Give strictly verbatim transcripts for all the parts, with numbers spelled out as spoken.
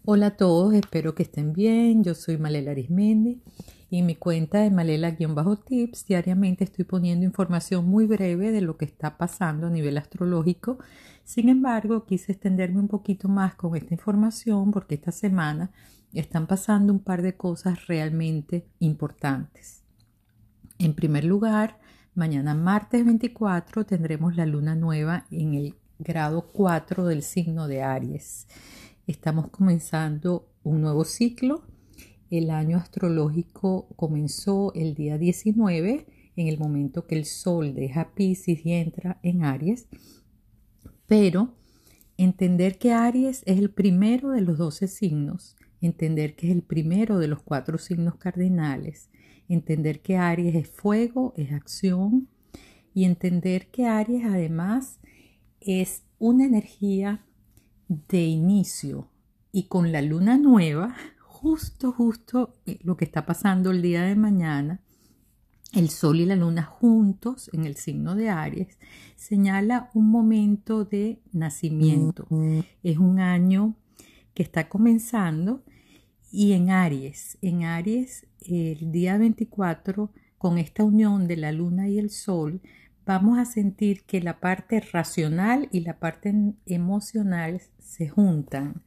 Hola a todos, espero que estén bien. Yo soy Malela Arismendi y en mi cuenta de Malela-Tips diariamente estoy poniendo información muy breve de lo que está pasando a nivel astrológico. Sin embargo, quise extenderme un poquito más con esta información porque esta semana están pasando un par de cosas realmente importantes. En primer lugar, mañana martes veinticuatro tendremos la luna nueva en el grado cuatro del signo de Aries. Estamos comenzando un nuevo ciclo. El año astrológico comenzó el día diecinueve, en el momento que el Sol deja Piscis y entra en Aries. Pero entender que Aries es el primero de los doce signos, entender que es el primero de los cuatro signos cardinales, entender que Aries es fuego, es acción, y entender que Aries además es una energía de inicio, y con la luna nueva, justo, justo lo que está pasando el día de mañana, el Sol y la Luna juntos en el signo de Aries, señala un momento de nacimiento. Es un año que está comenzando y en Aries, en Aries el día veinticuatro, con esta unión de la Luna y el Sol, vamos a sentir que la parte racional y la parte emocional se juntan.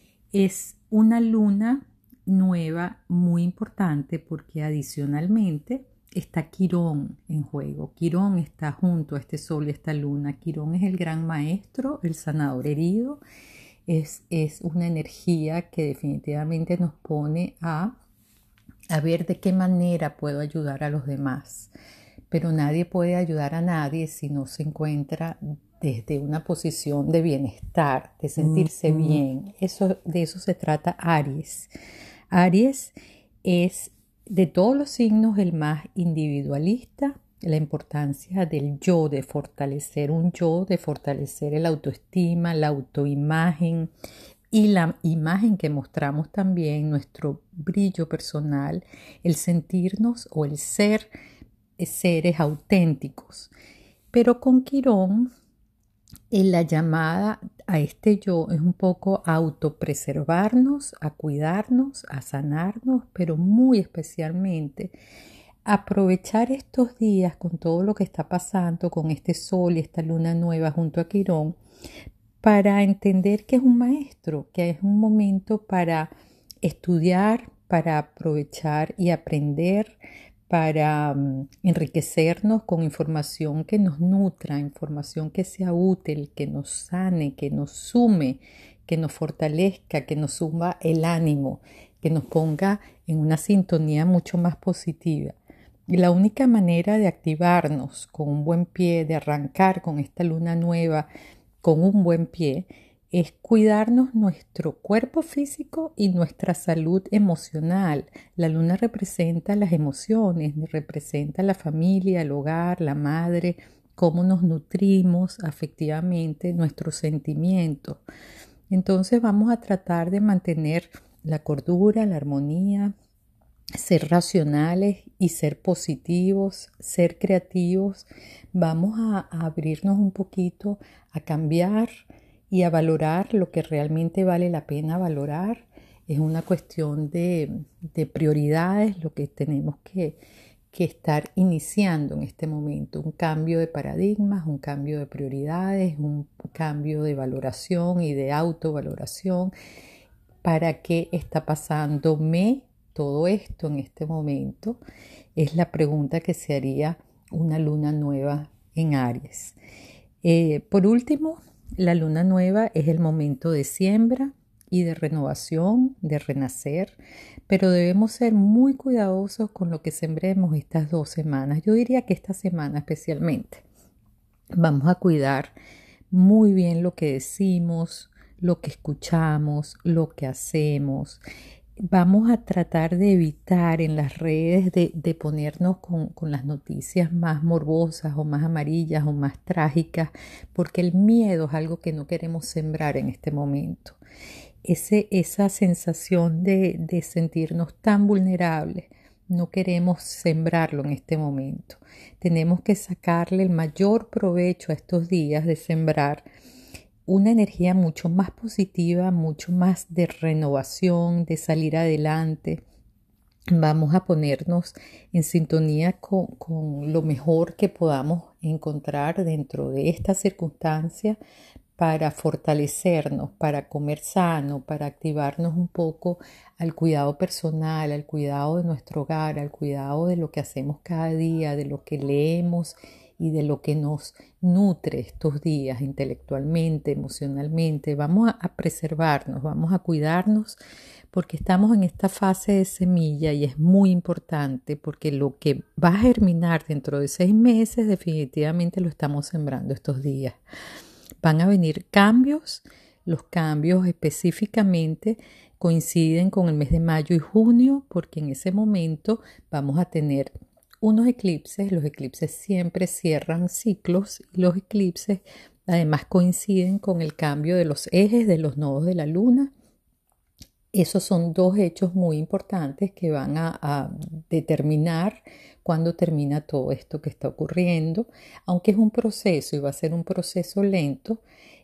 Es una luna nueva muy importante porque adicionalmente está Quirón en juego. Quirón está junto a este Sol y esta luna. Quirón es el gran maestro, el sanador herido. Es, es una energía que definitivamente nos pone a, a ver de qué manera puedo ayudar a los demás. Pero nadie puede ayudar a nadie si no se encuentra desde una posición de bienestar, de sentirse mm-hmm. bien. Eso, de eso se trata Aries. Aries es de todos los signos el más individualista, la importancia del yo, de fortalecer un yo, de fortalecer el autoestima, la autoimagen y la imagen que mostramos también, nuestro brillo personal, el sentirnos o el ser seres auténticos. Pero con Quirón, en la llamada a este yo es un poco a autopreservarnos, a cuidarnos, a sanarnos, pero muy especialmente aprovechar estos días con todo lo que está pasando, con este Sol y esta luna nueva junto a Quirón, para entender que es un maestro, que es un momento para estudiar, para aprovechar y aprender, para um, enriquecernos con información que nos nutra, información que sea útil, que nos sane, que nos sume, que nos fortalezca, que nos suba el ánimo, que nos ponga en una sintonía mucho más positiva. Y la única manera de activarnos con un buen pie, de arrancar con esta luna nueva con un buen pie, es cuidarnos nuestro cuerpo físico y nuestra salud emocional. La luna representa las emociones, representa la familia, el hogar, la madre, cómo nos nutrimos afectivamente, nuestros sentimientos. Entonces vamos a tratar de mantener la cordura, la armonía, ser racionales y ser positivos, ser creativos. Vamos a, a abrirnos un poquito a cambiar y a valorar lo que realmente vale la pena valorar. Es una cuestión de, de prioridades, lo que tenemos que, que estar iniciando en este momento. Un cambio de paradigmas, un cambio de prioridades, un cambio de valoración y de autovaloración. ¿Para qué está pasándome todo esto en este momento? Es la pregunta que se haría una luna nueva en Aries. Eh, por último, la luna nueva es el momento de siembra y de renovación, de renacer, pero debemos ser muy cuidadosos con lo que sembremos estas dos semanas. Yo diría que esta semana especialmente. Vamos a cuidar muy bien lo que decimos, lo que escuchamos, lo que hacemos. Vamos a tratar de evitar en las redes de, de ponernos con, con las noticias más morbosas o más amarillas o más trágicas, porque el miedo es algo que no queremos sembrar en este momento. Ese, esa sensación de, de sentirnos tan vulnerables, no queremos sembrarlo en este momento. Tenemos que sacarle el mayor provecho a estos días de sembrar una energía mucho más positiva, mucho más de renovación, de salir adelante. Vamos a ponernos en sintonía con, con lo mejor que podamos encontrar dentro de esta circunstancia para fortalecernos, para comer sano, para activarnos un poco al cuidado personal, al cuidado de nuestro hogar, al cuidado de lo que hacemos cada día, de lo que leemos y de lo que nos nutre estos días intelectualmente, emocionalmente. Vamos a, a preservarnos, vamos a cuidarnos porque estamos en esta fase de semilla y es muy importante porque lo que va a germinar dentro de seis meses definitivamente lo estamos sembrando estos días. Van a venir cambios, los cambios específicamente coinciden con el mes de mayo y junio porque en ese momento vamos a tener unos eclipses. Los eclipses siempre cierran ciclos y los eclipses además coinciden con el cambio de los ejes de los nodos de la luna. Esos son dos hechos muy importantes que van a, a determinar cuándo termina todo esto que está ocurriendo, aunque es un proceso y va a ser un proceso lento,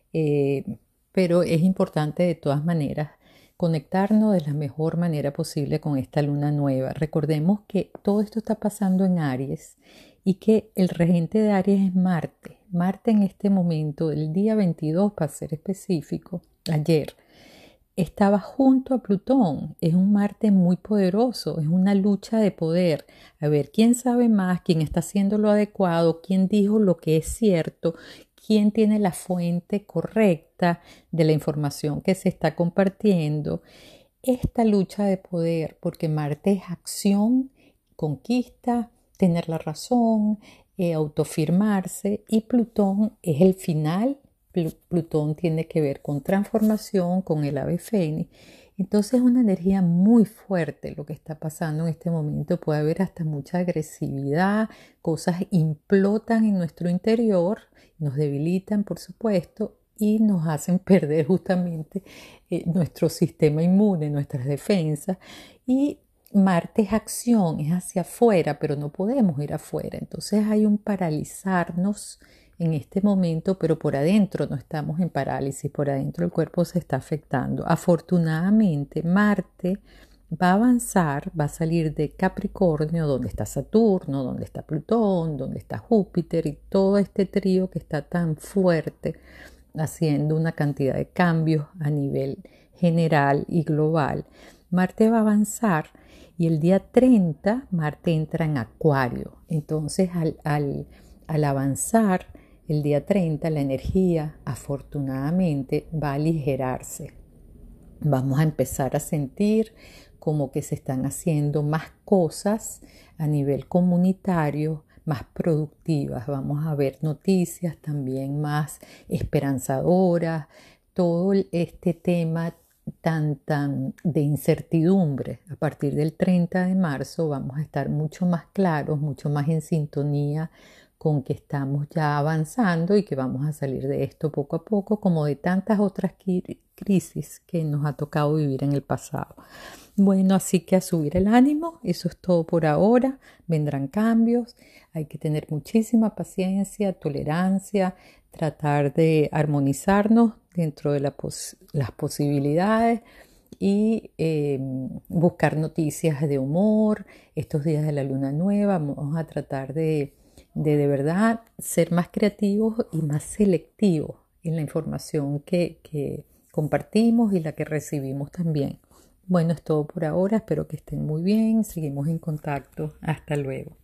eh, pero es importante de todas maneras conectarnos de la mejor manera posible con esta luna nueva. Recordemos que todo esto está pasando en Aries y que el regente de Aries es Marte. Marte en este momento, el día veintidós para ser específico, ayer, estaba junto a Plutón. Es un Marte muy poderoso, es una lucha de poder. A ver, ¿quién sabe más? ¿Quién está haciendo lo adecuado? ¿Quién dijo lo que es cierto? ¿Quién tiene la fuente correcta de la información que se está compartiendo? Esta lucha de poder, porque Marte es acción, conquista, tener la razón, eh, autoafirmarse, y Plutón es el final. Plutón tiene que ver con transformación, con el ave fénix. Entonces es una energía muy fuerte lo que está pasando en este momento. Puede haber hasta mucha agresividad, cosas implotan en nuestro interior, nos debilitan por supuesto y nos hacen perder justamente eh, nuestro sistema inmune, nuestras defensas. Y Marte es acción, es hacia afuera, pero no podemos ir afuera. Entonces hay un paralizarnos en este momento, pero por adentro no estamos en parálisis, por adentro el cuerpo se está afectando. Afortunadamente, Marte va a avanzar, va a salir de Capricornio, donde está Saturno, donde está Plutón, donde está Júpiter y todo este trío que está tan fuerte, haciendo una cantidad de cambios a nivel general y global. Marte va a avanzar y el día treinta Marte entra en Acuario. Entonces, al, al, al avanzar, el día treinta la energía afortunadamente va a aligerarse. Vamos a empezar a sentir como que se están haciendo más cosas a nivel comunitario, más productivas. Vamos a ver noticias también más esperanzadoras. Todo este tema tan, tan de incertidumbre. A partir del treinta de marzo vamos a estar mucho más claros, mucho más en sintonía con que estamos ya avanzando y que vamos a salir de esto poco a poco, como de tantas otras crisis que nos ha tocado vivir en el pasado. Bueno, así que a subir el ánimo, eso es todo por ahora, vendrán cambios, hay que tener muchísima paciencia, tolerancia, tratar de armonizarnos dentro de la pos- las posibilidades y eh, buscar noticias de humor. Estos días de la luna nueva vamos a tratar de de de verdad ser más creativos y más selectivos en la información que, que compartimos y la que recibimos también. Bueno, es todo por ahora, espero que estén muy bien, seguimos en contacto, hasta luego.